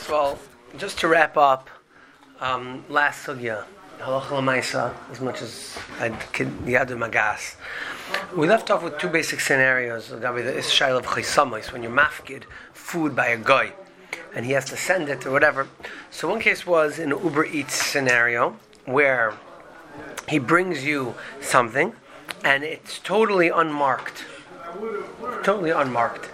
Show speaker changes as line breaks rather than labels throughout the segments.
First of all, just to wrap up, last sugya, halacha l'maisa, as much as I could yadu magas. We left off with two basic scenarios. The ishayil of chaysamos, when you're mafkid food by a guy, and he has to send it or whatever. So one case was in an Uber Eats scenario where he brings you something, and it's totally unmarked. Totally unmarked.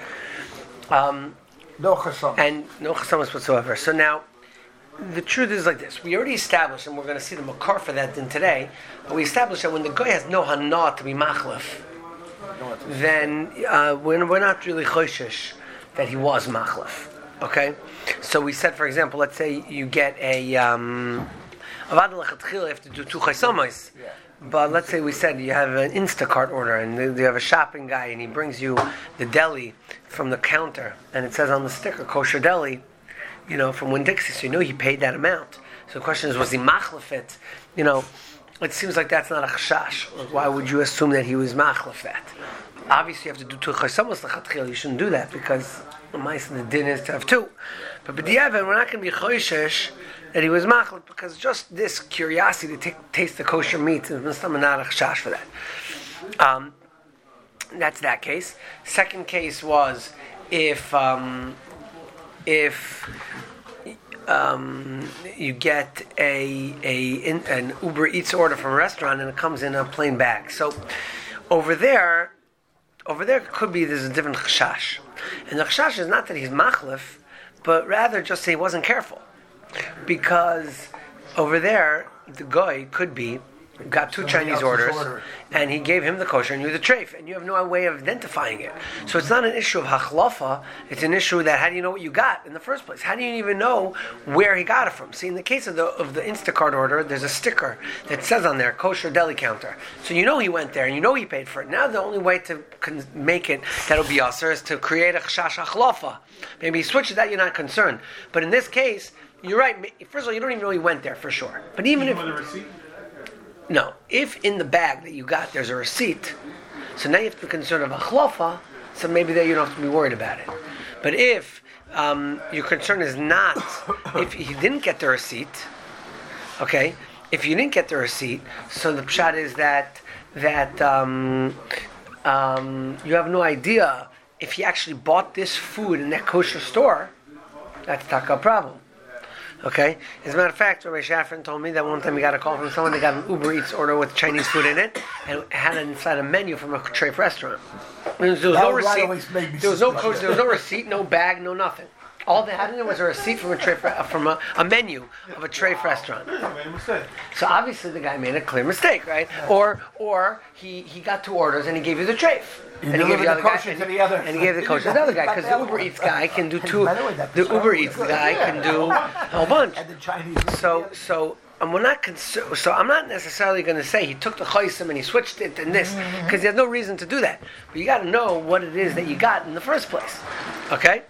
No chasamas.
And no chasamas whatsoever. So now, the truth is like this. We already established, and we're going to see the makar for that in today, but we established that when the guy has no hana to be machlef, then we're not really choishish that he was machlef. Okay? So we said, for example, let's say you get a avad lechatchila, you have to do two chasamas. But let's say we said you have an Instacart order and you have a shopping guy and he brings you the deli from the counter and it says on the sticker kosher deli, from Winn-Dixie, so you know he paid that amount. So the question is, was he machlef it? It seems like that's not a chashash. Why would you assume that he was machlef that? Obviously you have to do two chasamos lechatchila. You shouldn't do that because the din is to have two. But b'diavad, we're not going to be choishish that he was machlef because just this curiosity to taste the kosher meat is not a chash for that. That's that case. Second case was if you get an Uber Eats order from a restaurant and it comes in a plain bag. So over there could be there's a different chashash, and the chashash is not that he's machlef, but rather just say he wasn't careful. Because over there, the guy could be got two Chinese orders, and he gave him the kosher and you the treif, and you have no way of identifying it. So it's not an issue of hachlafa, it's an issue that how do you know what you got in the first place? How do you even know where he got it from? See, in the case of the Instacart order, there's a sticker that says on there, kosher deli counter. So you know he went there, and you know he paid for it. Now the only way to make it that'll be usher is to create a chash hachlafa. Maybe he switches that, you're not concerned. But in this case, you're right. First of all, you don't even know he went there for sure. But even if
the receipt?
No, if in the bag that you got there's a receipt, so now you have to be concerned of achlafa. So maybe there you don't have to be worried about it. But if your concern is not if he didn't get the receipt, okay? If you didn't get the receipt, so the pshat is that you have no idea if he actually bought this food in that kosher store. That's taka problem. Okay? As a matter of fact, Rabbi Shafran told me that one time he got a call from someone that got an Uber Eats order with Chinese food in it and it had it inside a menu from a treif restaurant. There was no receipt. There was no receipt, no bag, no nothing. All they had in it was a receipt from a menu of a treif restaurant. So obviously the guy made a clear mistake, right? Or he got two orders and he gave you the treif. And he gave the kosher to the other. And he gave the kosher to the other guy because the Uber Eats guy can do two. The Uber Eats guy can do a whole bunch. So and we're not so I'm not necessarily going to say he took the chaysim and he switched it and this because there's no reason to do that. But you got to know what it is that you got in the first place. Okay.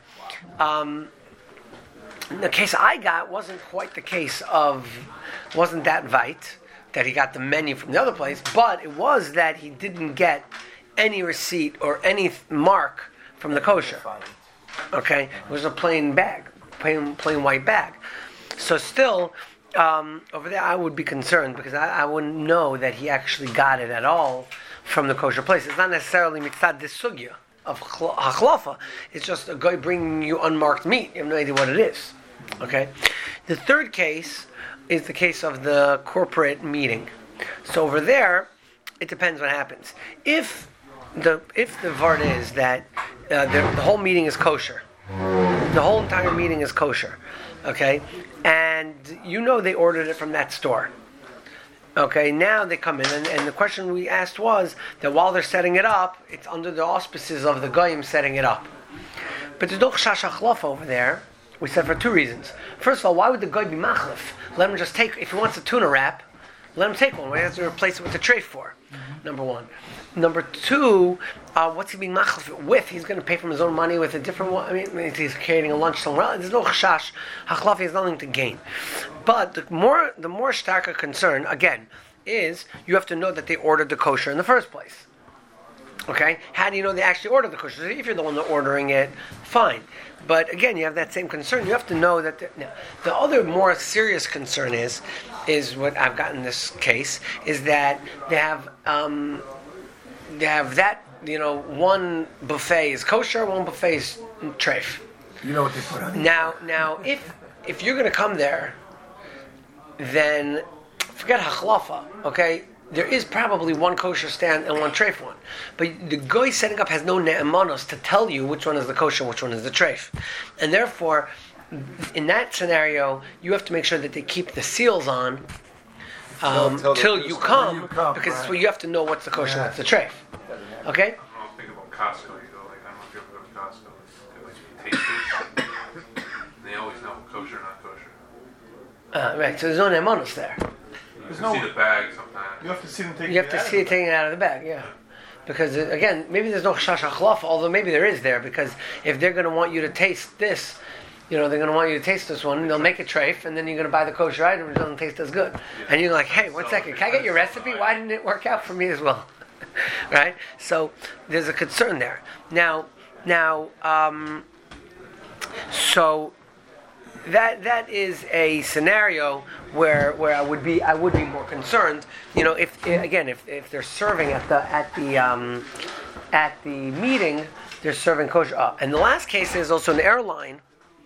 The case I got wasn't quite the case wasn't that vite that he got the menu from the other place, but it was that he didn't get any receipt or any mark from the kosher. Okay, it was a plain bag, plain white bag. So still, over there I would be concerned because I wouldn't know that he actually got it at all from the kosher place. It's not necessarily mitzad this sugya of hachlafa. It's just a guy bringing you unmarked meat. You have no idea what it is. Okay. The third case is the case of the corporate meeting. So over there, it depends what happens. If the vart is that the whole meeting is kosher, the whole entire meeting is kosher, okay, and they ordered it from that store. Okay, now they come in, and the question we asked was that while they're setting it up, it's under the auspices of the goyim setting it up. But there's no chash hachlaf over there. We said for two reasons. First of all, why would the goy be machlef? Let him just take, if he wants a tuna wrap, let him take one. Why has to replace it with a treif for? Number one. Number two, what's he being machlef with? He's going to pay from his own money with a different one. I mean, he's creating a lunch somewhere else. There's no chash. Hachlaf has nothing to gain. But the more starker concern, again, is you have to know that they ordered the kosher in the first place. Okay? How do you know they actually ordered the kosher? If you're the one ordering it, fine. But again, you have that same concern. You have to know that the other more serious concern is what I've got in this case, is that they have that, one buffet is kosher, one buffet is treif.
You know what they put on it?
Now, if you're going to come there, then forget hachlafa, okay? There is probably one kosher stand and one treif one. But the guy setting up has no ne'emanos to tell you which one is the kosher and which one is the treif. And therefore, in that scenario, you have to make sure that they keep the seals on till you come, because right. You have to know what's the kosher and what's the treif. Okay?
I don't think about Costco, I don't know if you ever go to Costco. They taste it. They always know kosher, not kosher.
Right, so there's no ne'emanos there.
You can see the bag sometimes.
You have to see them taking
it out of the bag, yeah. Because, again, maybe there's no chash hachlafa, although maybe there is there, because if they're going to want you to taste this, they're going to want you to taste this one, they'll make a treif, and then you're going to buy the kosher item, which doesn't taste as good. And you're like, hey, 1 second, can I get your recipe? Why didn't it work out for me as well? Right? So, there's a concern there. Now, so that is a scenario where I would be more concerned. If they're serving at the meeting, they're serving kosher. And the last case is also an airline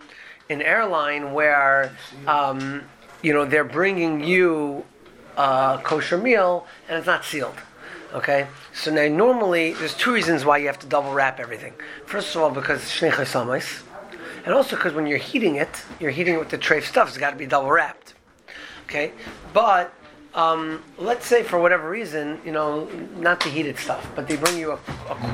where they're bringing you a kosher meal and it's not sealed. Okay, so now normally there's 2 reasons why you have to double wrap everything. First of all, because it's shnei chesamos. And also because when you're heating it with the treif stuff, it's got to be double wrapped. Okay? But, let's say for whatever reason, not the heated stuff, but they bring you a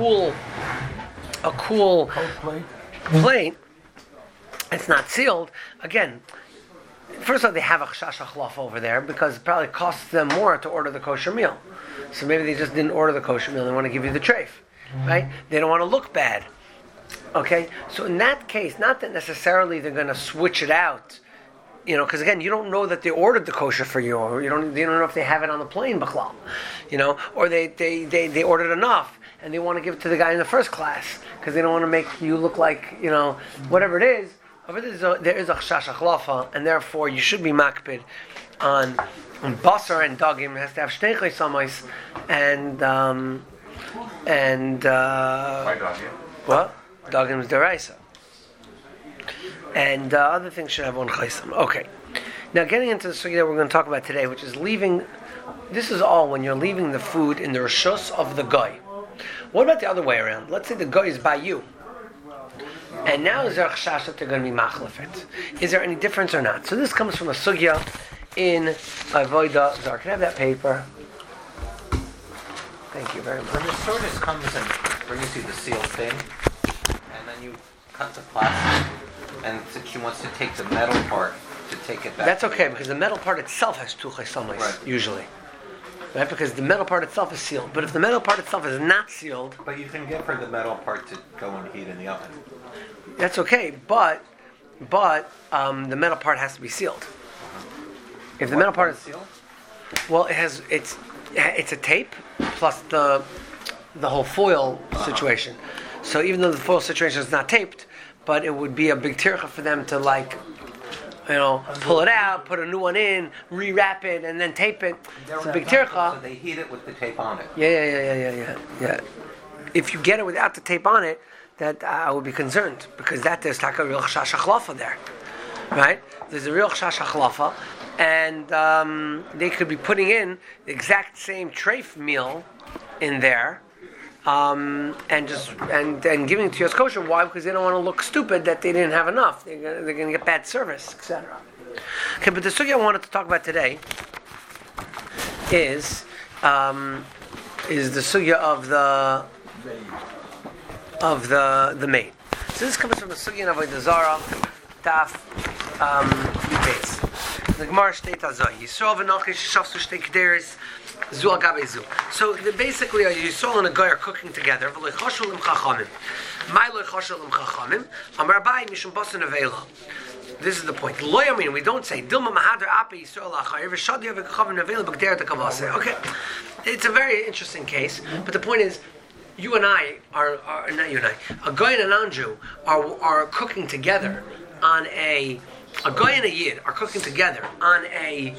cool plate. It's not sealed. Again, first of all, they have a chash hachlafa over there because it probably costs them more to order the kosher meal. So maybe they just didn't order the kosher meal. They want to give you the treif. Right? They don't want to look bad. Okay, so in that case, not that necessarily they're going to switch it out, because again, you don't know that they ordered the kosher for you, or you don't know if they have it on the plane, b'chlal, or they ordered enough and they want to give it to the guy in the first class because they don't want to make you look like whatever it is. There is a chash hachlafa, and therefore you should be makpid on basar and dagim. It has to have shnei chesamos and what? Dagim is deraisa. And other things should have one chaysam. Okay. Now getting into the sugya that we're going to talk about today, which is leaving, this is all when you're leaving the food in the rishus of the guy. What about the other way around? Let's say the guy is by you. And now is there a chashash that they're going to be machlefet? Is there any difference or not? So this comes from a sugya in Avodah Zarah. Can I have that paper? Thank you very much.
When the sortis comes and brings you the sealed thing, and then you cut the plastic, and she wants to take the metal part to take it back.
That's okay, because the metal part itself has two chesamos, right, usually. Right? Because the metal part itself is sealed. But if the metal part itself is not sealed...
But you can get for the metal part to go and heat in the oven.
That's okay, but the metal part has to be sealed. If the metal part is
sealed?
Well, it's a tape plus the whole foil situation. So even though the foil situation is not taped, but it would be a big tircha for them to pull it out, put a new one in, rewrap it, and then tape it. It's a big tircha.
So they heat it with the tape on it.
Yeah. If you get it without the tape on it, that I would be concerned, because there's like a real chash hachlafa there, right? There's a real chash hachlafa, and they could be putting in the exact same treif meal in there, and giving it to you as kosher. Why? Because they don't want to look stupid that they didn't have enough. They're going to get bad service, etc. Okay, but the sugya I wanted to talk about today is the sugya of the maid. So this comes from the sugya of Avodah Zarah, Daf Yudbeis. The Gemara states azay. Yisrael v'nochish shafsu shtei kederis zu agabe zu. So basically, Yisrael and a guy are cooking together. V'lo yichoshu lim chachamim. My lo yichoshu lim chachamim. Amar Abai mishum basan avela. This is the point. Lo yamin. We don't say Dilma mahadar ape Yisrael achayir v'shadi avekachavim avela b'gderet hakavase. Okay, it's a very interesting case. But the point is, you and I are not you and I, a guy and a non-Jew are cooking together on a guy and a yid are cooking together on a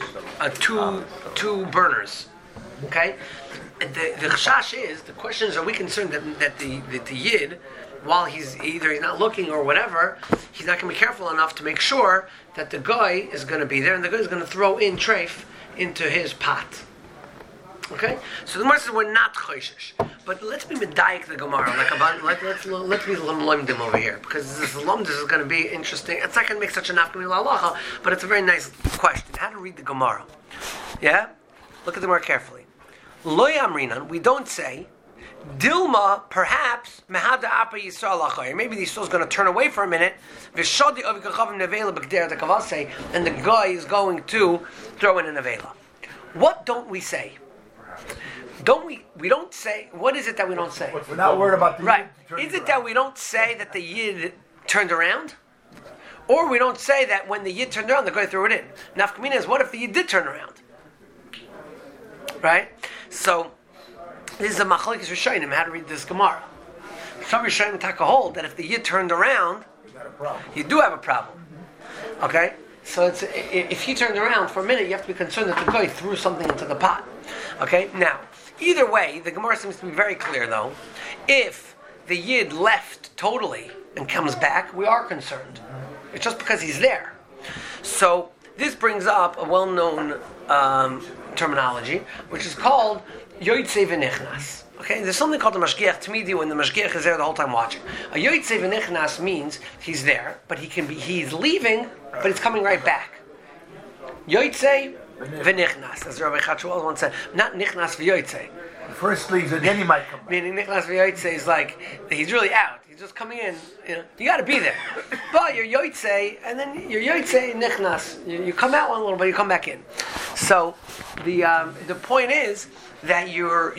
two burners. Okay, and the chashash is, the question is, are we concerned that the yid, while he's not looking or whatever, he's not going to be careful enough to make sure that the guy is going to be there and the guy is going to throw in treif into his pot. Okay, so the Gemara says we're not choishish, but let's be medayik the Gemara, let's be lemdim over here, because this lemdim is going to be interesting. It's not going to make such a nafkamil halacha, but it's a very nice question. How to read the Gemara? Yeah, look at the Gemara carefully. Lo yamrinan, we don't say Dilma, perhaps mehada apa yisrael achayir. Maybe the Yisrael is going to turn away for a minute. V'shadi avikachavim nevela b'kder dekavase, and the guy is going to throw in an nevela. What don't we say? We don't say, what is it that we don't say?
We're not worried about the
right.
Yid.
Is it that we don't say that the Yid turned around? Or we don't say that when the Yid turned around, the guy threw it in. Nafkamina is, what if the Yid did turn around? Right? So, this is a machlokes Rishonim, how to read this Gemara. Some Rishonim take a hold that if the Yid turned around, you do have a problem. Okay? So if he turned around for a minute, you have to be concerned that the guy threw something into the pot. Okay? Now, either way, the Gemara seems to be very clear though. If the Yid left totally and comes back, we are concerned. It's just because he's there. So, this brings up a well-known terminology, which is called Yoytze v'nichnas. Okay, there's something called the mashgiach tmidi when the mashgiach is there the whole time watching. A yoytze v'nichnas means he's there, but he's leaving, but he's coming right back. Yoytze v'nichnas, as Rabbi Chatzul once said, not nichnas v'yoytze.
First leaves and then he might come back.
Meaning nichnas v'yoytze is like he's really out. He's just coming in. You got to be there. But you're yoytze, and then you're yoytze nichnas. You come out one little bit, you come back in. So the point is that you're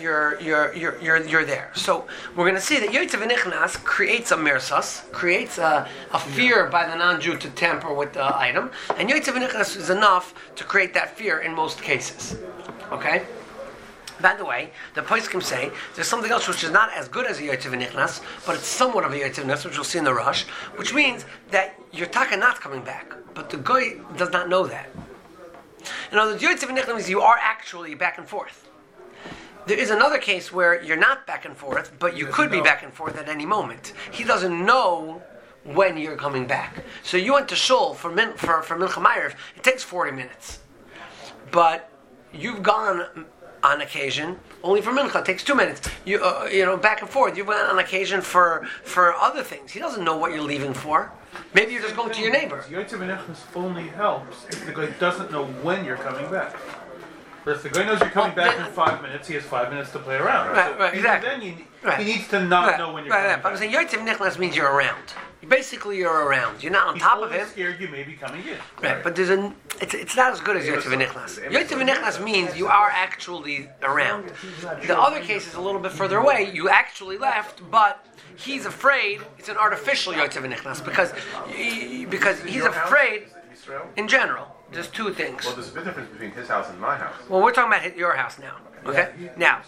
there. So we're going to see that Yoytze v'nichnas creates a mirsas, creates a fear by the non-Jew to tamper with the item, and Yoytze v'nichnas is enough to create that fear in most cases. Okay? By the way, the poskim say there's something else which is not as good as a Yoytze v'nichnas, but it's somewhat of a Yoytze v'nichnas, which we'll see in the Rush, which means that your taka not coming back, but the guy does not know that. In other words, Yoytze v'nichnas means you are actually back and forth. There is another case where you're not back and forth, but you could be back and forth at any moment. He doesn't know when you're coming back. So you went to shul for Mincha Ma'ariv, it takes 40 minutes. But you've gone on occasion only for Mincha, it takes 2 minutes. You back and forth. You've gone on occasion for other things. He doesn't know what you're leaving for. Maybe you're just going to your neighbor.
Yoytze v'nichnas only helps if the guy doesn't know when you're coming back. But if the guy knows you're coming back in 5 minutes, he has 5 minutes to play around.
Right, exactly.
Then he needs to not know when you're coming back.
But I'm saying Yoytze v'nichnas means you're around. Basically, you're around. You're not on top of him.
He's scared you may be coming in.
Right, but it's not as good as Yoytze v'nichnas. Yoytze v'nichnas means you are actually around. The other case is a little bit further away. You actually left, but he's afraid. It's an artificial Yoytze v'nichnas because he's afraid. In general, there's two things.
Well, there's a big difference between his house and my house.
Well, we're talking about your house now. Okay? Yeah. Now,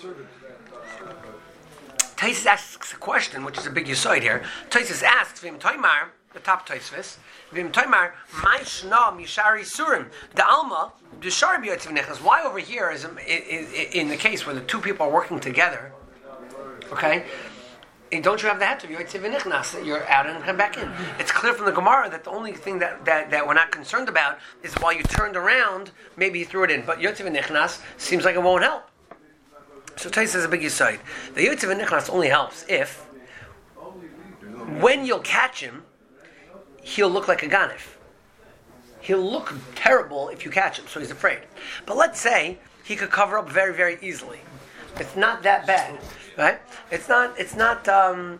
Taisus asks a question, which is a big yisoid here. Taisus asks, Vim Toimar, the top Taisvis, Vim Toimar, Mai Shna Mishari Surim, the Alma, the Shari Yoytze v'nichnas. Why over here is in the case where the two people are working together, okay? Don't you have the hat of Yoytze v'nichnas that you're out and come back in? It's clear from the Gemara that the only thing that we're not concerned about is while you turned around, maybe you threw it in. But Yoytze v'nichnas seems like it won't help. So Tais is a big aside. The Yoytze v'nichnas only helps if, when you'll catch him, he'll look like a ganif. He'll look terrible if you catch him, so he's afraid. But let's say he could cover up very, very easily. It's not that bad. Right? It's not going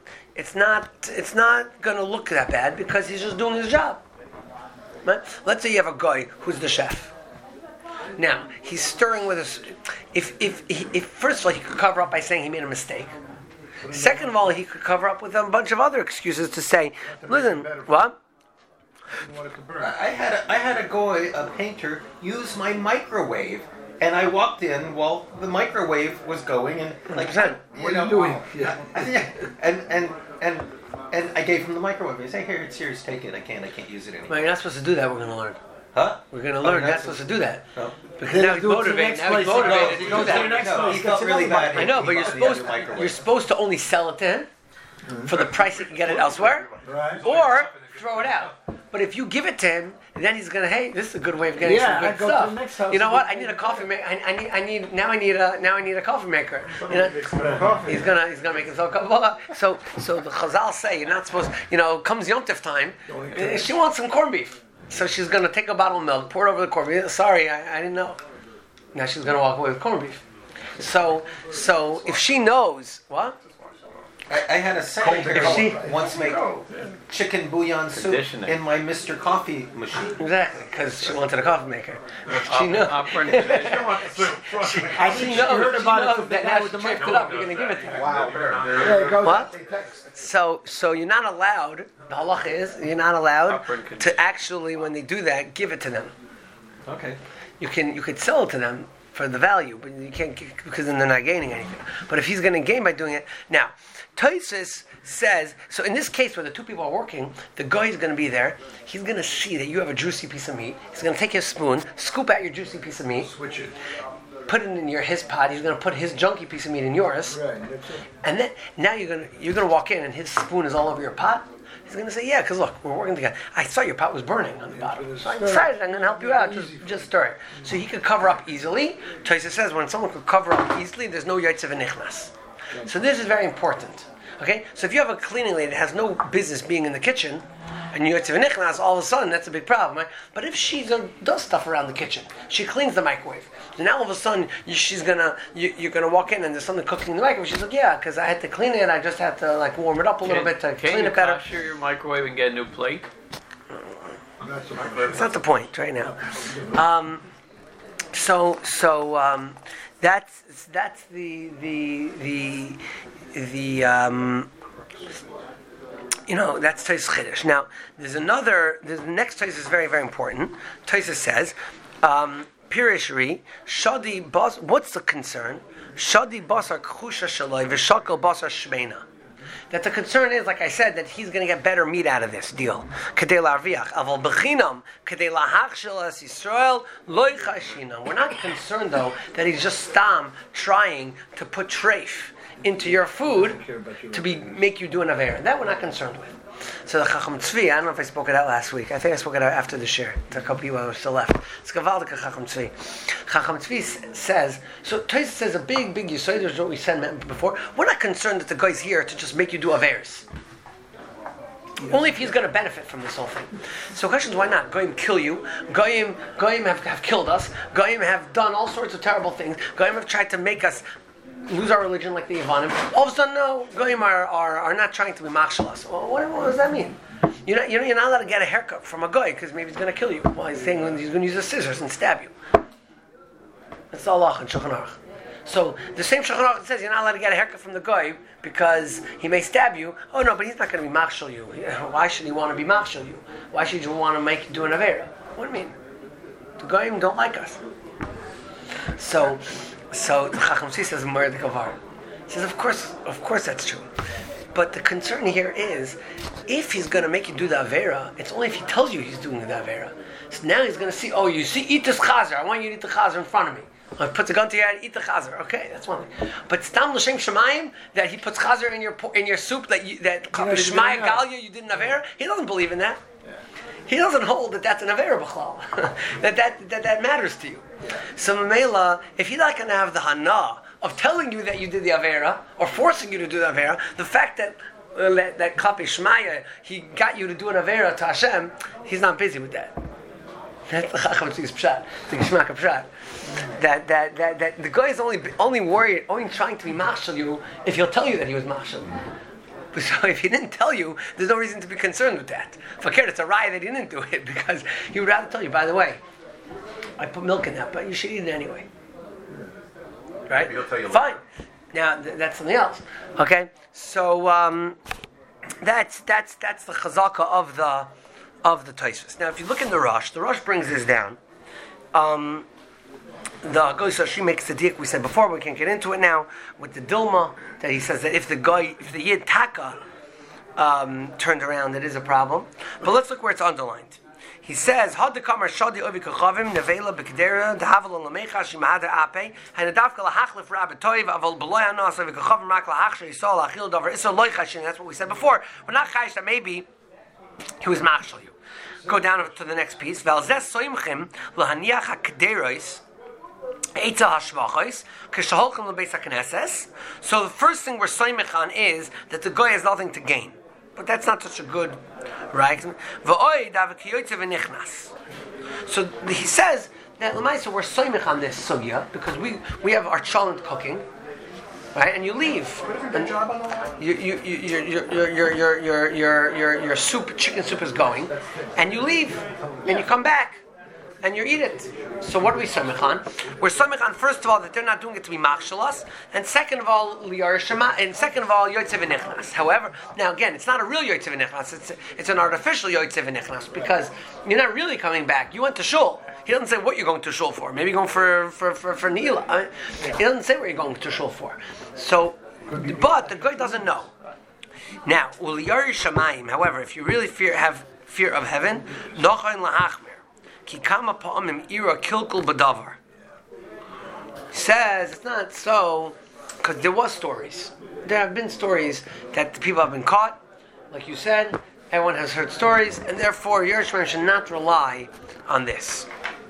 to look that bad because he's just doing his job. Right? Let's say you have a guy who's the chef. Now he's stirring with us. If first of all he could cover up by saying he made a mistake. Second of all, he could cover up with a bunch of other excuses to say, "Listen, what?
I had a guy, a painter, use my microwave And I walked in while the microwave was going, and like,
100%.
What are you doing? Yeah.
and I gave him the microwave. He said, "Here, it's yours. Take it. I can't use it anymore."
Well, you're not supposed to do that. We're going to learn.
Huh?
We're going to learn. You're not supposed to do that.
No.
Because
Then
now he's
do it to the
motivated.
next
Now he's
place he
motivated
goes.
to
Go
do
to the
that.
next
No,
place.
he felt
Get
really
some other
bad.
I know, but you're
He
supposed
got the microwave.
you're supposed to only sell it to him for the price he can get it elsewhere,
Right.
or throw it out. But if you give it to him, then he's gonna, hey, this is a good way of getting
Yeah,
some
I
good
go to
stuff.
the next house
You know
and
what?
get-
I need a coffee maker. I need a coffee maker. You know?
Coffee.
He's gonna make himself a cup of coffee. So the Chazal say you're not supposed. You know, comes Yom Tov time, she wants some corned beef, so she's gonna take a bottle of milk, pour it over the corned beef. Sorry, I didn't know. Now she's gonna walk away with corned beef. So if she knows what.
I had a secretary once make chicken bouillon soup
Conditioning.
in my Mr. Coffee machine.
Exactly, because she wanted a coffee maker. She knows.
I think
She
she
knows.
heard
She
about it
knows
from the
that
guy
now
with
she
the
tripped it
microwave.
up. You're going to give it to her.
Wow. There it goes.
What?
They text.
So you're not allowed. The halach is you're not allowed
Operant
to actually, when they do that, give it to them.
Okay.
You could sell it to them for the value, but you can't because then they're not gaining anything. But if he's going to gain by doing it, now Tosfos says so. In this case, where the two people are working, the guy is going to be there. He's going to see that you have a juicy piece of meat. He's going to take his spoon, scoop out your juicy piece of meat,
Switch it.
put it in his pot. He's going to put his junky piece of meat in yours,
Right. That's it.
and then now you're gonna walk in and his spoon is all over your pot. He's going to say, yeah, because look, we're working together. I saw your pot was burning on the bottom. So I decided I'm going to help you out. Just stir it. So he could cover up easily. Tosfos says when someone could cover up easily, there's no yaitz of nichnas. So this is very important. Okay? So if you have a cleaning lady that has no business being in the kitchen, and yaitz of nichnas, all of a sudden, that's a big problem. Right? But if she does stuff around the kitchen, she cleans the microwave, and now all of a sudden, you're gonna walk in and there's something cooking in the microwave. She's like, yeah, because I had to clean it. I just had to like warm it up a little bit to
Can
clean
you
it better.
kosher your microwave and get a new plate?
It's not the point right now. That's that's Tosfos Chiddush. Now the next Tosfos is very, very important. Tosfos says, Pirishri, Shadi Bas, what's the concern? Shadi Basar Kchusha Shaloi V'Shakal Basar Shmeina. That the concern is, like I said, that he's going to get better meat out of this deal. Kedei la'arviach, aval bechinam, kedei lahachshel es Yisrael, loy chashinam. We're not concerned, though, that he's just trying to put treif into your food to make you do an avera. That we're not concerned with. So the Chacham Tzvi, I don't know if I spoke it out last week. I think I spoke it out after the share. There are a couple people who are still left. It's Gavaldik Chacham Tzvi. Chacham Tzvi says, so Tosfos says a big yesod, there's what we said before. We're not concerned that the guy's here to just make you do averas. Only if he's going to benefit from this whole thing. So the question is, why not? Goyim kill you. Goyim have killed us. Goyim have done all sorts of terrible things. Goyim have tried to make us lose our religion like the Yavanim. All of a sudden, no, Goyim are not trying to be machshel us. Well, what does that mean? You're not allowed to get a haircut from a guy because maybe he's going to kill you. Well, he's saying he's going to use the scissors and stab you. That's the Allah in Shulchan Aruch. So the same Shulchan Aruch says you're not allowed to get a haircut from the guy because he may stab you. Oh no, but he's not going to be machshel you. Why should he want to be machshel you? Why should you want to make you do an avera? What do you mean? The Goyim don't like us. So the Chacham Tzvi says, "Murder Kavar." He says, of course that's true. But the concern here is, if he's going to make you do the avera, it's only if he tells you he's doing the avera. So now he's going to see, you see, eat this chazer. I want you to eat the chazer in front of me. Or he puts a gun to your head, eat the chazer. Okay, that's one thing. But stam l'shem shemayim, that he puts chazer in your soup, that shmaya galia you did an avera, he doesn't believe in that. He doesn't hold that that's an avera b'chlal. that matters to you. So Mamela, if you're not going to have the hana of telling you that you did the avera or forcing you to do the avera, the fact that Klapi Shmaya, he got you to do an avera to Hashem, he's not busy with that. That's the Chacham Tzvi's pshat, the Geshmak pshat. That the guy is only worried, only trying to be machshel you if he'll tell you that he was machshel. So if he didn't tell you, there's no reason to be concerned with that. Fakir, it's a raya that he didn't do it because he would rather tell you, by the way, I put milk in that, but you should eat it anyway. Right?
Maybe he'll tell you
Fine. Now that's something else. Okay? So that's the chazaka of the Tosfos. Now if you look in the Rosh brings this down. the guy, so she makes the diak we said before, but we can't get into it now, with the Dilma, that he says that if the Yid Taka turned around, it is a problem. But let's look where it's underlined. He says, "Had the kamar shadi ovi kachavim nevela b'kedera dahavel lamecha shimahada ape hanadavka lahachlif rabetoiv aval beloy anas ovi kachavim rak lahachsher yisol achil davar isol loy chashin." That's what we said before. We're not chayish that maybe he was machshel you. Go down to the next piece. Velzes soimchim lahaniach hakederos eitza hashvachos kishalchem lebeis hakneses. So the first thing we're soimich on is that the guy has nothing to gain. But that's not such a good, right? So he says that Lamaisa we're soimich on this sugya because we have our cholent cooking, right? And you leave, and your soup, chicken soup is going, and you leave, and you come back. And you eat it. So what are we samich on? We're samich on, first of all, that they're not doing it to be machshalas, and second of all, liyar shema, and second of all, yoytze v'nichnas. However, now again, it's not a real yoytze v'nichnas, it's an artificial yoytze v'nichnas, because you're not really coming back. You went to shul. He doesn't say what you're going to shul for. Maybe you're going for Neila. He doesn't say what you're going to shul for. So, but the guy doesn't know. Now, uliyar shamayim, however, if you really have fear of heaven, nochayin lahachmer. Kikama pa'amim ira kilkul badavar. Says it's not so because there was stories. There have been stories that the people have been caught, like you said. Everyone has heard stories, and therefore Yerushalayim should not rely on this.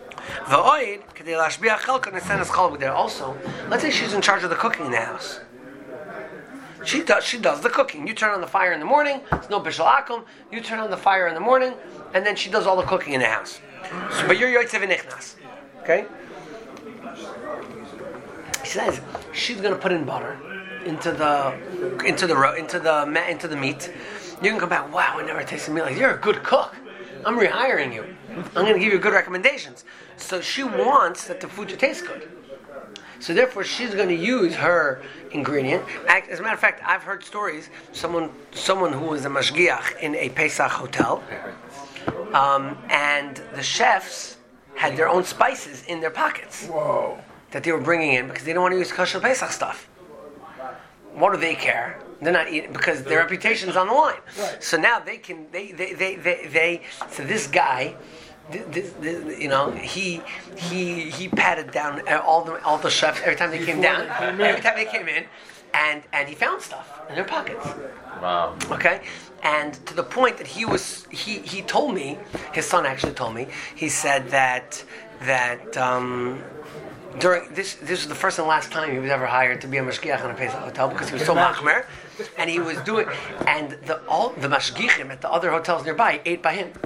Also, let's say she's in charge of the cooking in the house. She does the cooking. You turn on the fire in the morning. It's no bishul akum. You turn on the fire in the morning, and then she does all the cooking in the house. So, but you're yoytze v'nichnas, okay? He says she's going to put in butter into the meat. You can come back. Wow, I never tasted meat like you're a good cook. I'm rehiring you. I'm going to give you good recommendations. So she wants that the food should taste good. So therefore, she's going to use her ingredient. As a matter of fact, I've heard stories. Someone who was a mashgiach in a Pesach hotel, and the chefs had their own spices in their pockets.
Whoa.
That they were bringing in because they don't want to use kosher Pesach stuff. What do they care? They're not eating because their reputation's on the line.
Right.
So now they can. So this guy. He patted down all the chefs every time they came down, every time they came in, and he found stuff in their pockets.
Wow.
Okay, and to the point that he told me, his son actually told me, he said that during this was the first and last time he was ever hired to be a mashgiach on a Pesach hotel because he was so machmer, and he was doing, and all the mashgichim at the other hotels nearby ate by him.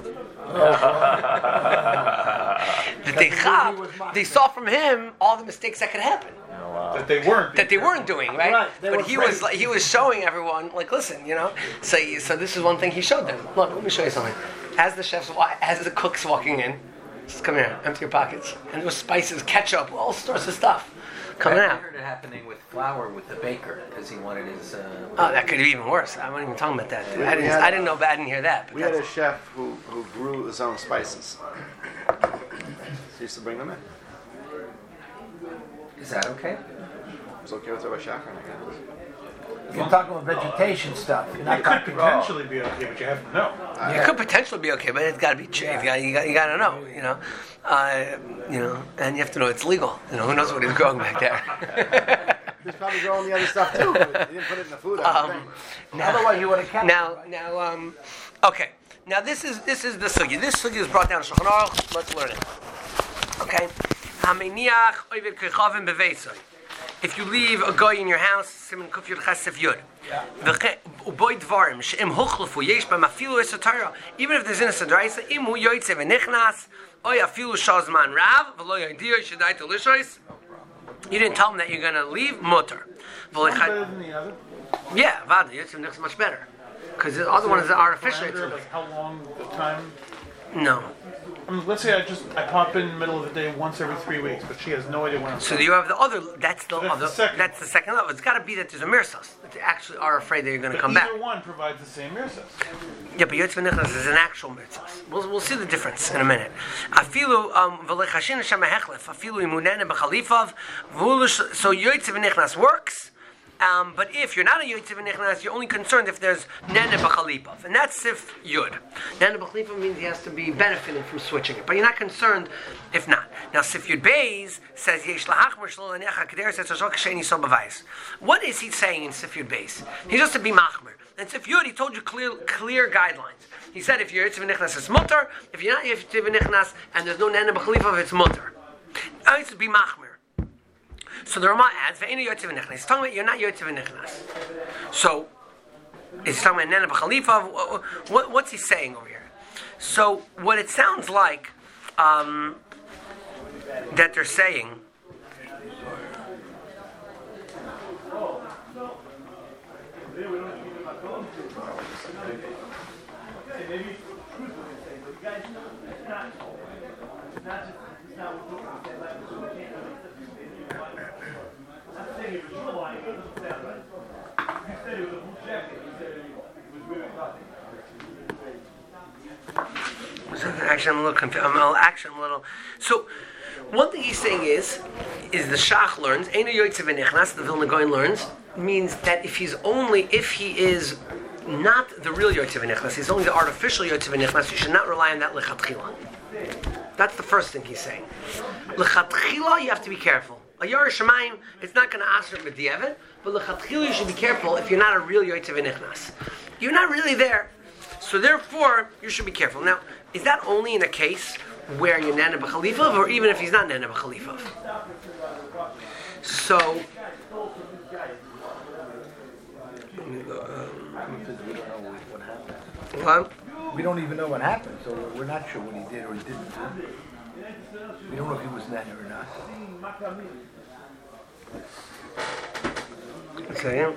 They saw from him all the mistakes that could happen.
That they weren't
doing, right? But he was showing everyone, like, listen, So this is one thing he showed them. Look, let me show you something. As the cooks walking in, just come here, empty your pockets, and there was spices, ketchup, all sorts of stuff coming out.
I heard it happening with flour with the baker because he wanted his.
Oh, that could be even worse. I wasn't even talking about that. I didn't know. I didn't hear that. But
we had a chef who grew his own spices. He used to bring them in.
Is that okay?
It was okay with Rabbi Shachar.
You're talking about vegetation stuff. You're not
It could
talking
potentially be okay, but you have to know.
It could potentially be okay, but it's got to be cheap. You got to know, and you have to know it's legal. Who knows what he's growing back there?
He's probably growing the other stuff too, but he didn't put it in the food.
Otherwise, you would have kept
okay. Now this is the sugya. This sugya is brought down to Shulchan Aruch. Let's learn it. Okay. Hameniach oived kechavim beveisoi. If you leave a guy in your house, siman kuf yud chesef yud. Uboy dvarim she'im huchlefu yesh b'm afilu esotara. Even if there's in a sadraisa, im hu yoytze v'nichnas oy afilu shazman rav v'lo yoydiyo shedai to lishos. You didn't tell him that you're going to leave mutter.
Better than the other.
Yeah, vada yoytze v'nichnas much better because the other one is artificial.
How long the time?
No.
let's say I pop in the middle of the day once every 3 weeks, but she has no idea when I'm
So you have the other. That's the
that's
other.
the second.
That's the second level. It's got to be that there's a mirsas that they actually are afraid that you're going to
But
come back.
either one provides the same mirsas.
Yeah, but Yotze V'Nichnas is an actual mitzvah. We'll see the difference in a minute. Afilu v'lechashin Hashem hechlef. Afilu imunene b'chalifav. So Yotze V'Nichnas works. But if you're not a Yotze V'Nichnas, you're only concerned if there's Nene B'Chalipav. And that's Sif Yud. Nene B'Chalipav means he has to be benefiting from switching it. But you're not concerned if not. Now Sif Yud Beis says, Yesh lahachmer shlo l'necha k'der says, what is he saying in Sif Yud Beis? He's just to be machmer. And Sif Yud, he told you clear guidelines. He said if you're Yotze V'Nichnas, it's mutter. If you're not Yotze V'Nichnas, and there's no Nene B'Chalipav, it's mutter. It's to be machmer. So the Rama adds, he's talking about you're not Yotze V'Nichnas. So, he's talking about Nene B'Chalifa. What's he saying over here? So, what it sounds like that they're saying actually, I'm a little confused. So, one thing he's saying is the Shach learns, Eino Yotze V'Nichnas, the Vilna Gaon learns, means that if he is not the real Yotze V'Nichnas, he's only the artificial Yotze V'Nichnas, you should not rely on that Lechatchila. That's the first thing he's saying. Lechatchila, you have to be careful. A Yer Shemayim, it's not going to answer with the Evid, but Lechatchila, you should be careful if you're not a real Yotze V'Nichnas. You're not really there. So therefore, you should be careful. Now, is that only in a case where you're Nene B'Chalifav, or even if he's not Nene B'Chalifav? So, what?
We don't even know what happened, so we're not sure what he did or he didn't do. We don't know if he was Nene or not.
So, yeah.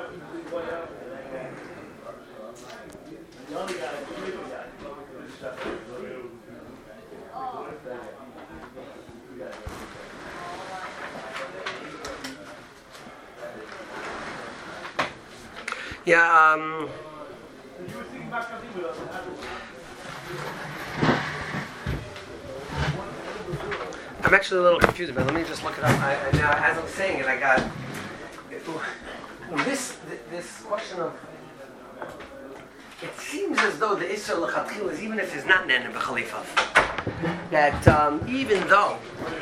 Yeah, I'm actually a little confused about it. Let me just look it up. Now, as I'm saying it, I got this question of. It seems as though the Isser L'Chatchil is even if it's not Nene B'Chalifav. That even though,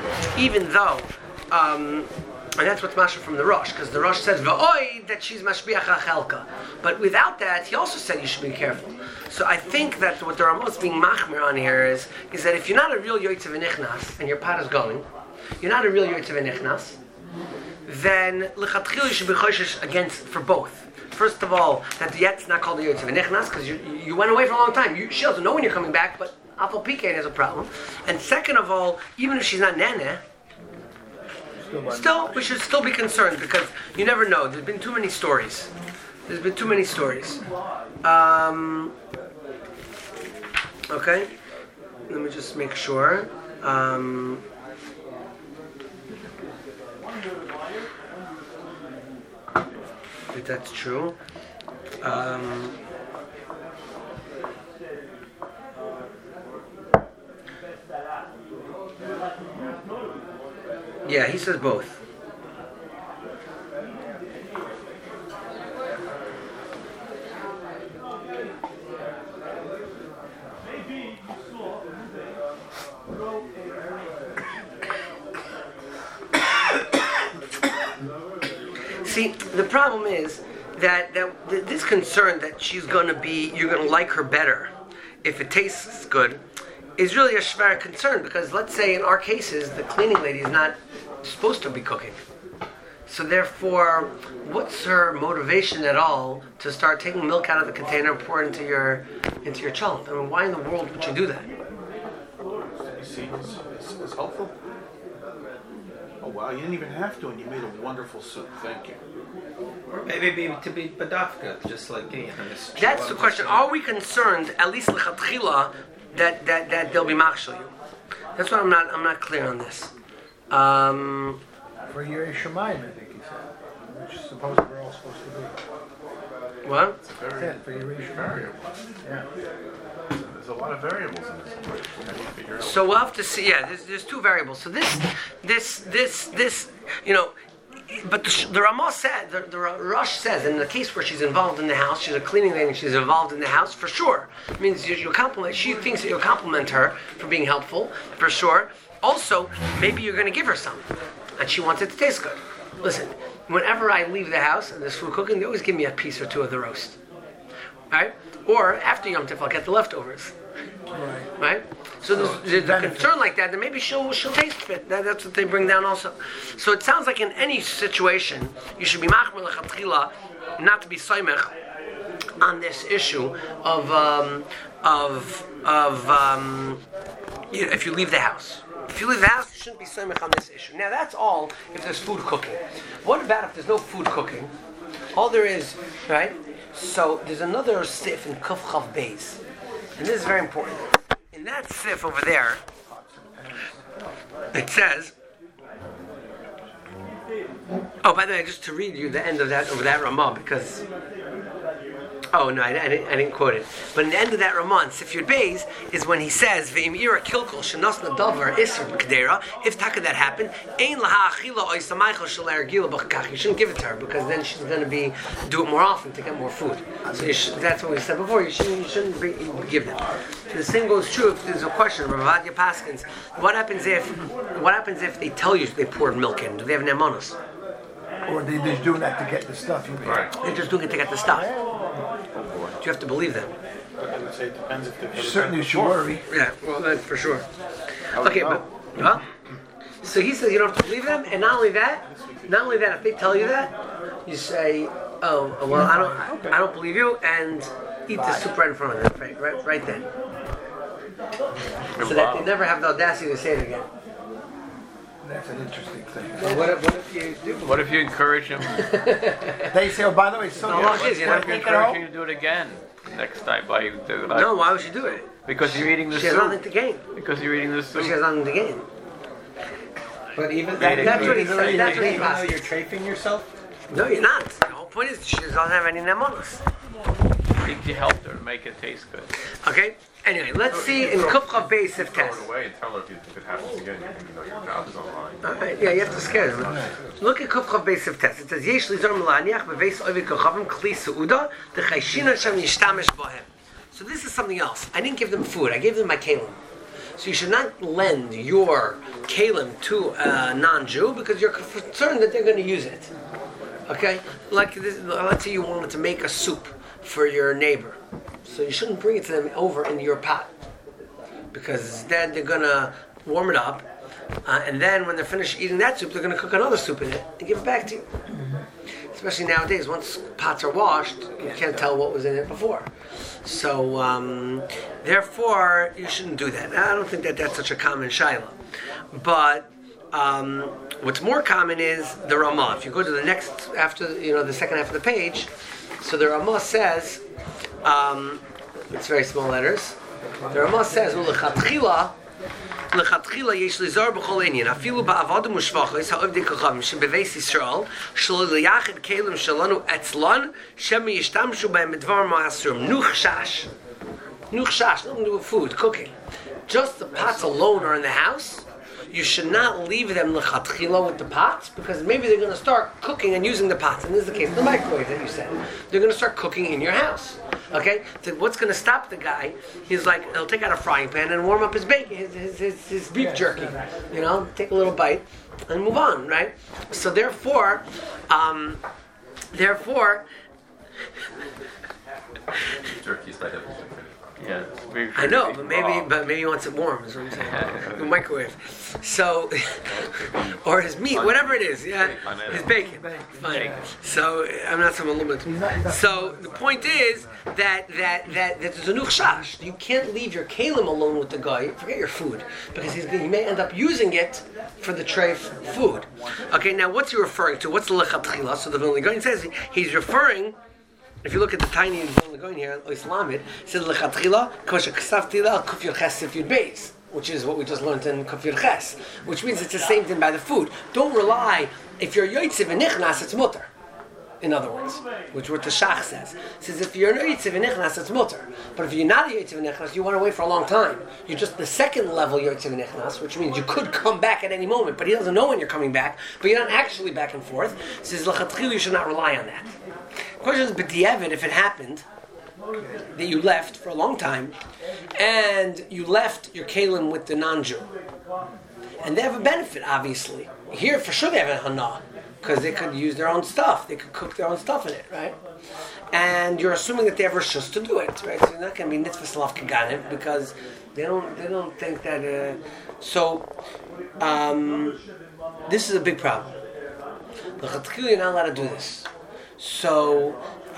and that's what's Masha from the Rosh, because the Rosh says V'oi that she's Mashbiach HaChelka. But without that, he also said you should be careful. So I think that what the Ramos being machmir on here is that if you're not a real Yotze V'Nichnas and your pot is going, you're not a real Yotze V'Nichnas, then L'Chatchil you should be choshesh against for both. First of all, that the Yet's not called the Yotze V'Nichnas because you went away for a long time. She doesn't know when you're coming back, but Afal Pikein has a problem. And second of all, even if she's not Nene, still, we should still be concerned because you never know. There's been too many stories. Okay, let me just make sure. If that's true. Yeah, he says both. See, the problem is that this concern that you're going to like her better if it tastes good, is really a shvar concern because let's say in our cases the cleaning lady is not supposed to be cooking. So therefore, what's her motivation at all to start taking milk out of the container and pour it into your child? I mean, why in the world would you do that?
You see, it's helpful. Oh wow, you didn't even have to, and you made a wonderful soup. Thank you.
Or maybe to be badafka, just like
That's the question. Are we concerned, at least l'chatchila, that they'll be machshel you. That's what I'm not clear on this.
For your Shemayim, I think he said, which supposedly we're all supposed to be.
What?
It's a
That's
very
it, for your Shemayim.
variable.
Yeah.
There's a lot of variables in this equation. How do you figure out?
So we'll have to see. Yeah, there's two variables. So this, but the Ramah said, the Rosh says, in the case where she's involved in the house, she's a cleaning lady and she's involved in the house, for sure. It means you compliment. She thinks that you'll compliment her for being helpful, for sure. Also, maybe you're going to give her some, and she wants it to taste good. Listen, whenever I leave the house and there's food cooking, they always give me a piece or two of the roast. Right? Or after Yom Tov, I'll get the leftovers. Right? So there's a concern like that, then maybe she'll taste fit. That's what they bring down also. So it sounds like in any situation, you should be machmir lechatchila, not to be soymech on this issue of if you leave the house. If you leave the house, you shouldn't be soymech on this issue. Now that's all if there's food cooking. What about if there's no food cooking? All there is, right? So there's another sif in Kuf Chav Beis, and this is very important. In that sif over there, it says. Oh, by the way, just to read you the end of that over that Ramah, because. Oh no, I didn't quote it. But in the end of that Ramah, Sif Yud Beis, is when he says, "Ve'imira kilkol shenosna davar iser b'kedera." If taka that happened, ein laha achila oisamaychel shaler gila b'chakach. You shouldn't give it to her because then she's going to do it more often to get more food. So that's what we said before. You shouldn't give them. The same goes true if there's a question. Rav Ovadia Paskins, what happens if they tell you they poured milk in? Do they have nemonos?
Or they're just doing that to get the stuff you
Right.
They're just doing it to get the stuff. You have to believe them.
I would say it depends if they've
certainly should worry.
Yeah, well, that's for sure. Okay, but so he says you don't have to believe them, and not only that, if they tell you that, you say, "Oh, well, I don't believe you," and eat the soup right in front of them, right then, so that they never have the audacity to say it again.
That's an interesting thing.
Well, what if you do?
What if you encourage him?
They say, oh, by the way, so
No, look, is, you know,
What if you encourage him to do it again next time?
No, why would she do it?
Because you're eating the
She has nothing
soup.
to gain.
Because you're eating the
But she
soup.
has nothing to gain.
But even
That's what he said. That's what he
even though
asked.
you're chafing yourself.
No, you're not. The whole point is she doesn't have any nemonos.
I think you helped her make it taste good.
Okay. Anyway, let's see in Kuf Chav Beis if
Throw
test.
it away and tell her if it happens again, you know your job is on the line.
Alright, yeah, you have to scare them. Look at Kuf Chav Beis of test. It says, Yesh lizor melaniach beveis oivik kochavim kli seuda dechayshina Hashem yishtamesh bohem. So this is something else. I didn't give them food. I gave them my kalim. So you should not lend your kalim to a non-Jew because you're concerned that they're going to use it. Okay? Like this, let's say you wanted to make a soup for your neighbor. So you shouldn't bring it to them over into your pot. Because then they're going to warm it up, and then when they're finished eating that soup, they're going to cook another soup in it and give it back to you. Especially nowadays, once pots are washed, you can't tell what was in it before. So, therefore, you shouldn't do that. I don't think that that's such a common shaila. But what's more common is the Ramah. If you go to the next, after the second half of the page, so the Ramah says, it's very small letters. The Ramah says, "U'lechatchila yesh lizar b'chol inyan afilu ba'avodim u'shvachos ha'ovdei kochavim shebeveis Yisrael shelo liyachid kelim shalanu etzlan shem yishtamshu b'hem b'dvar ma'asurim nuchshash, nothing to do with food, cooking. Just the pots alone are in the house. You should not leave them lechatchila with the pots because maybe they're going to start cooking and using the pots. And this is the case of the microwave that you said. They're going to start cooking in your house. Okay? So what's going to stop the guy? He's like, he'll take out a frying pan and warm up his bacon, his beef jerky. Take a little bite and move on, right? So therefore,
Turkey's like everything.
Yeah.
I know, but maybe he wants it warm. Is what I'm saying. The microwave. So, or his meat, whatever it is. Yeah, his bacon. Fine. So I'm not some limit. So the point is that there's a nuchshash. You can't leave your kalim alone with the guy. Forget your food because he may end up using it for the treif food. Okay, now what's he referring to? What's the lechatchila? So the Vilna Gaon says he's referring if you look at the tiny going here, Islamid, it says lechatchila kosher ksaftila kuf yirches if you'd base, which is what we just learned in kuf yirches, which means it's the same thing by the food. Don't rely if you're yoitziv and nichnas, it's mutter. In other words, which what the Shach says. It says if you're yoitziv and nichnas, it's mutter. But if you're not a yoitziv and nichnas, you want to wait for a long time. You're just the second level yoitziv and nichnas, which means you could come back at any moment, but he doesn't know when you're coming back, but you're not actually back and forth. It says lechatchila, you should not rely on that. The question is, b'diavad, if it happened that you left for a long time, and you left your kalim with the non-Jew, and they have a benefit, obviously. Here, for sure, they have a hana, because they could use their own stuff. They could cook their own stuff in it, right? And you're assuming that they have rishus to do it, right? So you're not going to be nitzvah salav kaganim, because they don't think that. This is a big problem. You're not allowed to do this. So,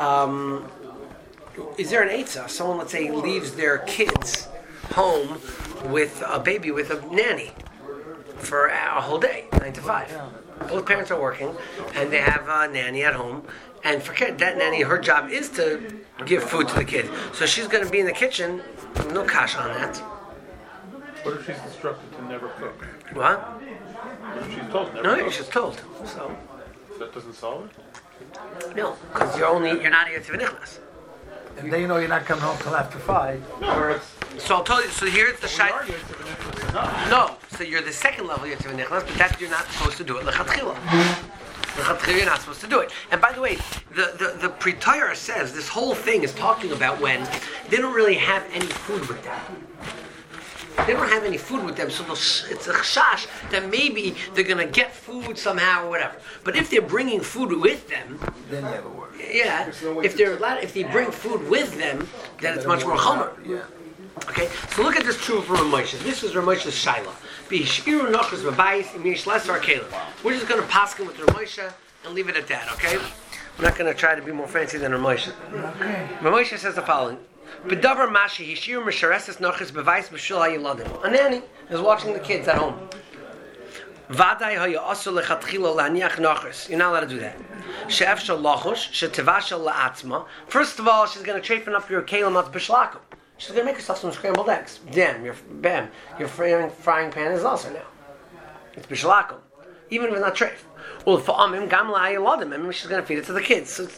is there an eitzah? Someone, let's say, leaves their kids home with a baby with a nanny for a whole day, 9 to 5. Both parents are working, and they have a nanny at home. And forget that nanny, her job is to give food to the kid. So she's going to be in the kitchen, no kash on that.
What if she's instructed to never cook?
What?
What if she's told never
No,
cook?
she's told. So
That doesn't solve it?
no, because you're not a Yetziv Nichnas.
And then you know you're not coming home till after 5.
So I'll tell you. So here's the shayla.
Argue it's different. Not.
No, so you're the second level Yetziv Nichnas, but that you're not supposed to do it lechatchila. Lechatchila, you're not supposed to do it. And by the way, the Pre-Torah says this whole thing is talking about when they don't really have any food with them. They don't have any food with them, so it's a chash that maybe they're going to get food somehow or whatever. But if they're bringing food with them,
Then you have a word.
yeah, if they bring food with them, then it's much more chomer.
Yeah.
Okay, so look at this truth from Ramosha. This is Ramosha's shaila. B'yishbiru nochus b'bayis imish lesser kelim. We're just going to paskin with Ramosha and leave it at that. Okay, I'm not going to try to be more fancy than Ramosha.
Okay.
Ramosha says the following. B'davar mashi hishiru mishareses nochus b'bayis b'shul hayiladim. A nanny is watching the kids at home. Vaday haya asu lechatchila laniach nochus. You're not allowed to do that. She'ef shel lachush she'teva shel la'atzma. First of all, she's going to chafen up your kelim at b'shlakum. She's going to make herself some scrambled eggs. Your frying pan is also now. It's b'shlakum. Even if it's not treif. Well, for amim gam la'ayaladim, I mean, she's going to feed it to the kids. So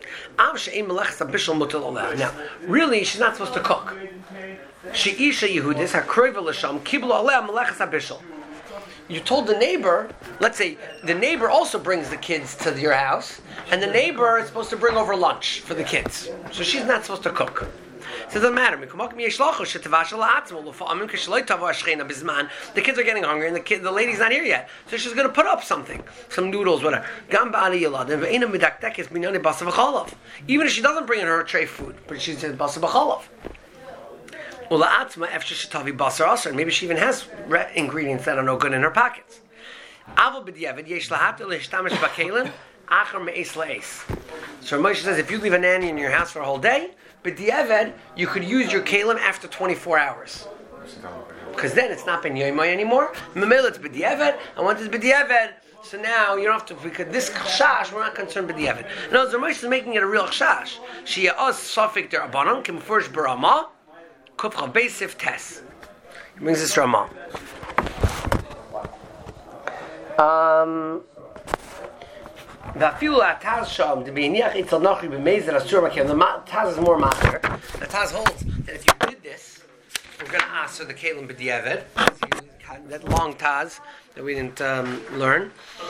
now, really, she's not supposed to cook. She'isha Yehudis hakroiva l'sham kiblu aleh melechas habishol. You told the neighbor, let's say the neighbor also brings the kids to your house, and the neighbor is supposed to bring over lunch for the kids. So she's not supposed to cook. So it doesn't matter. The kids are getting hungry, and the lady's not here yet. So she's going to put up something, some noodles, whatever. Even if she doesn't bring in her tray food, but she says basa b'chalav. Maybe she even has ingredients that are no good in her pockets. So Moshe says, if you leave a nanny in your house for a whole day, b'diavad, you could use your kalim after 24 hours. Because then it's not ben yoymay anymore. Memel, it's b'diavad, and once it's b'diavad, so now you don't have to, because this chash, we're not concerned b'diavad. In other words, Moshe is making it a real chash. She ya'oz sofik der abanon, kim first barama, kufcha beisif tes. He brings this to Ramah. The Taz is more master. The Taz holds that if you did this, we're going to ask for the Kalim B'diavad. That long Taz that we didn't learn.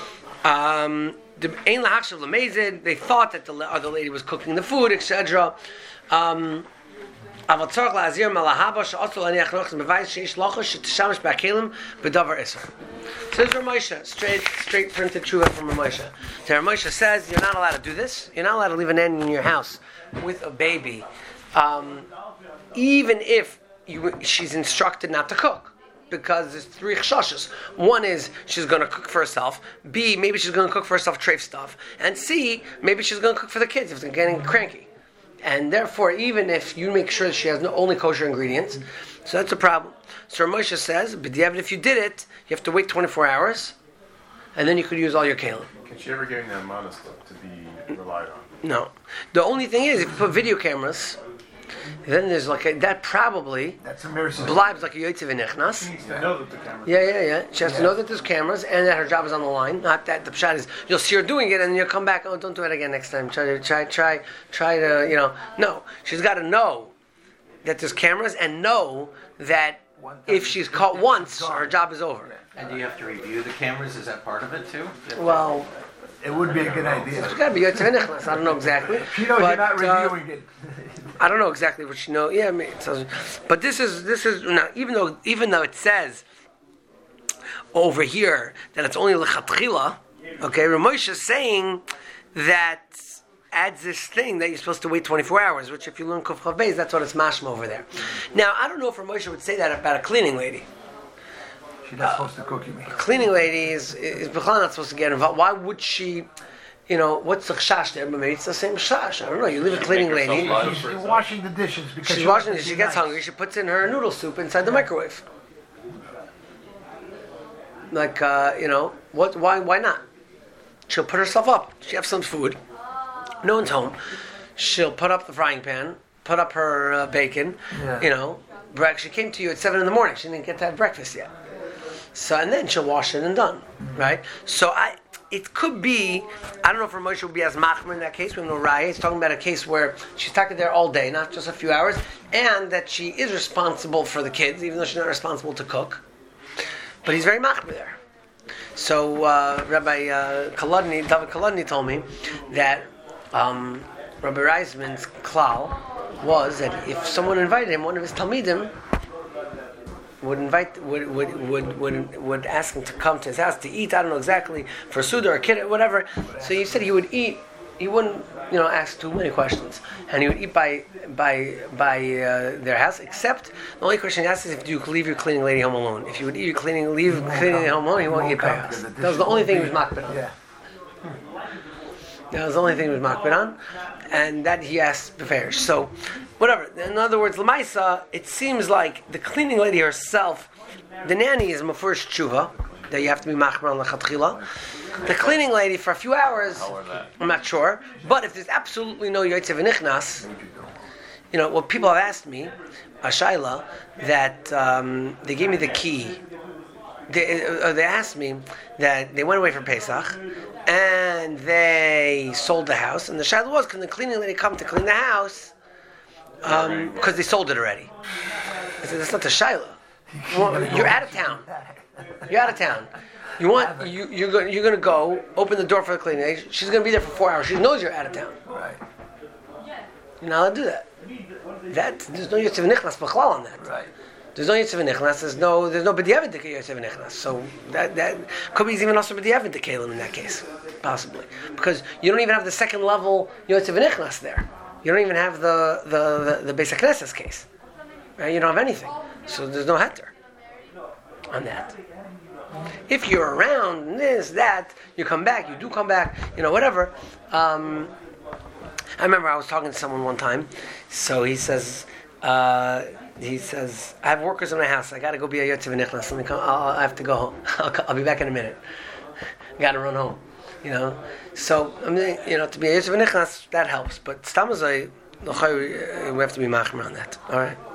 They thought that the other lady was cooking the food, etc. Says Ramosha, straight printed true from Ramosha. So Ramosha says you're not allowed to do this. You're not allowed to leave a nanny in your house with a baby, even if she's instructed not to cook, because there's 3 chshashes. One is she's going to cook for herself. B, maybe she's going to cook for herself treif stuff, and C, maybe she's going to cook for the kids if they're getting cranky. And therefore, even if you make sure that she has only kosher ingredients, so that's a problem. So Moshe says, but if you did it, you have to wait 24 hours. and then you could use all your kalim.
Can she ever get in the modest to be relied on?
No. The only thing is, if you put video cameras, then there's that probably
That's a mercy.
blibes like a yotze v'nechnas.
She needs to know that the camera.
Yeah. She has to know that there's cameras and that her job is on the line. Not that the pshat is you'll see her doing it and then you'll come back. Oh, don't do it again next time. Try to. No, she's got to know that there's cameras and know that if she's caught once, her job is over.
And do you have to review the cameras? Is that part of it too?
Well,
It would be a good idea.
it's got to be yotze v'nechnas. I don't know exactly.
She knows you're not
But,
reviewing it.
I don't know exactly what she knows. Yeah, I mean, but this is now, even though it says over here that it's only lechatchila. Okay, Ramosh is saying that adds this thing that you're supposed to wait 24 hours, which if you learn Kuf Chav Beis, that's what it's mashma over there. Now, I don't know if Ramosh would say that about a cleaning lady.
She's not supposed to cook, you mean?
A cleaning lady is Bechla not supposed to get involved. Why would she? What's the chash there? But maybe it's the same chash. I don't know. You leave a cleaning lady.
She's washing the dishes because
She's washing it. She gets hungry. She puts in her noodle soup inside the microwave. Like, what? Why not? She'll put herself up. She has some food. No one's home. She'll put up the frying pan, put up her bacon.
Yeah.
She came to you at 7 a.m. She didn't get to have breakfast yet. So, and then she'll wash it and done, right? So it could be, I don't know if Ramosha would be as machmer in that case. We have no raya. It's talking about a case where she's talking there all day, not just a few hours, and that she is responsible for the kids, even though she's not responsible to cook. But he's very machmer there. So Rabbi David Kolodny told me that Rabbi Reisman's klal was that if someone invited him, one of his talmidim would ask him to come to his house to eat. I don't know exactly for Suda or kid or whatever. So he said he would eat. He wouldn't, ask too many questions, and he would eat by their house. Except the only question he asked is if you could leave your cleaning lady home alone. If you would leave cleaning lady home alone, he won't eat by your house. That was the only thing he was makbid on.
Yeah.
That was the only thing he was makbid on, and that he asked beferish. So, whatever. In other words, Lamaisa, it seems like the cleaning lady herself, the nanny is mafurish tshuva, that you have to be machmer on lechatchila. The cleaning lady for a few hours, I'm not sure, but if there's absolutely no yotze v'nichnas, what people have asked me, Ashayla, that they gave me the key. They asked me that they went away for Pesach and they sold the house, and the shayla was, can the cleaning lady come to clean the house because they sold it already? I said, that's not the shayla. You're out of town. You're going to go open the door for the cleaning lady. She's going to be there for 4 hours. She knows you're out of town.
Right.
You're not allowed to do that. There's no yotze v'nichnas b'chlal on that.
Right.
There's no yotze v'nichnas. There's no b'diavad to yotze v'nichnas. So that could be even also b'diavad to kalim in that case, possibly, because you don't even have the second level yotze v'nichnas there. You don't even have the Beis HaKnesses case. Right? You don't have anything. So there's no heter on that. If you're around this, that, you come back, you do come back, whatever. I remember I was talking to someone one time, so he says, I have workers in my house, I got to go be a yotze v'nichnas, let me come, I have to go home, I'll be back in a minute, got to run home, so, to be a yotze v'nichnas, that helps, but stamazai, we have to be machmer on that, alright?